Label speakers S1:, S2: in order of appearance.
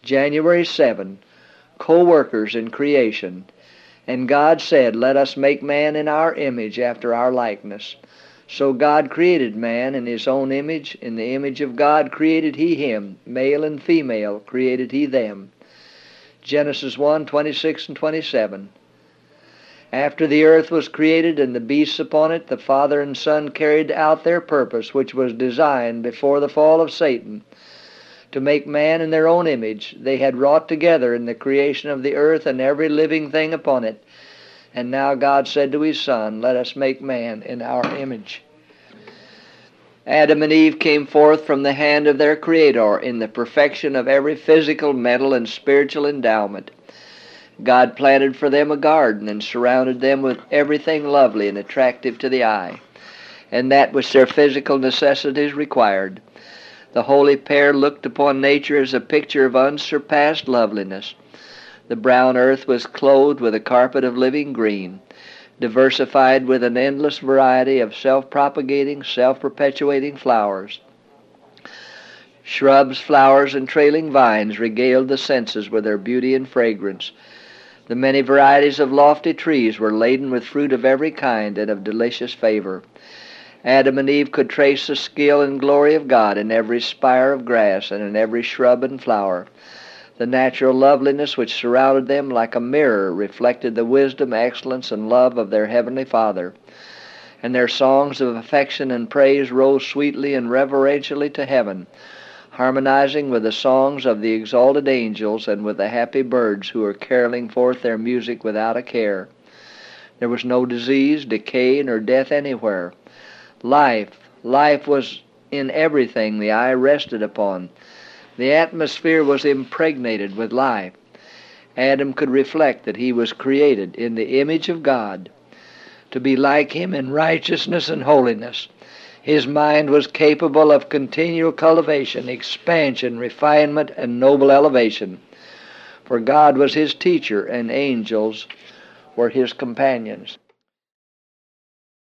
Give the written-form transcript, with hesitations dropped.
S1: January 7, co-workers in creation. And God said, "Let us make man in our image, after our likeness." So God created man in his own image. In the image of God created he him. Male and female created he them. Genesis 1:26 and 27. After the earth was created and the beasts upon it, the Father and Son carried out their purpose, which was designed before the fall of Satan, to make man in their own image. They had wrought together in the creation of the earth and every living thing upon it. And now God said to his Son, "Let us make man in our image." Adam and Eve came forth from the hand of their Creator in the perfection of every physical, mental, and spiritual endowment. God planted for them a garden and surrounded them with everything lovely and attractive to the eye, and that which their physical necessities required. The holy pair looked upon nature as a picture of unsurpassed loveliness. The brown earth was clothed with a carpet of living green, diversified with an endless variety of self-propagating, self-perpetuating flowers. Shrubs, flowers, and trailing vines regaled the senses with their beauty and fragrance. The many varieties of lofty trees were laden with fruit of every kind and of delicious favor. Adam and Eve could trace the skill and glory of God in every spire of grass and in every shrub and flower. The natural loveliness which surrounded them like a mirror reflected the wisdom, excellence, and love of their Heavenly Father. And their songs of affection and praise rose sweetly and reverentially to heaven, harmonizing with the songs of the exalted angels and with the happy birds who were caroling forth their music without a care. There was no disease, decay, nor death anywhere. Life was in everything the eye rested upon. The atmosphere was impregnated with life. Adam could reflect that he was created in the image of God, to be like him in righteousness and holiness. His mind was capable of continual cultivation, expansion, refinement, and noble elevation. For God was his teacher, and angels were his companions.